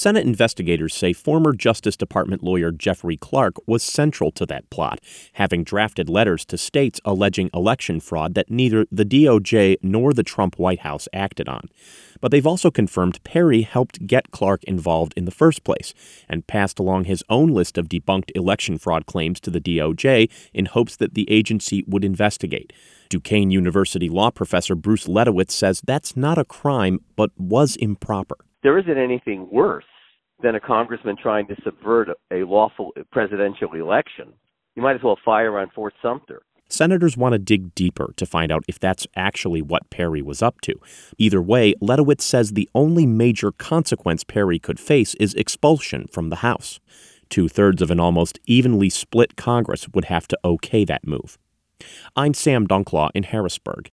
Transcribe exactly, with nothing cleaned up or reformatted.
Senate investigators say former Justice Department lawyer Jeffrey Clark was central to that plot, having drafted letters to states alleging election fraud that neither the D O J nor the Trump White House acted on. But they've also confirmed Perry helped get Clark involved in the first place and passed along his own list of debunked election fraud claims to the D O J in hopes that the agency would investigate. Duquesne University law professor Bruce Ledowitz says that's not a crime, but was improper. There isn't anything worse than a congressman trying to subvert a lawful presidential election. You might as well fire on Fort Sumter. Senators want to dig deeper to find out if that's actually what Perry was up to. Either way, Ledowitz says the only major consequence Perry could face is expulsion from the House. Two-thirds of an almost evenly split Congress would have to okay that move. I'm Sam Dunklaw in Harrisburg.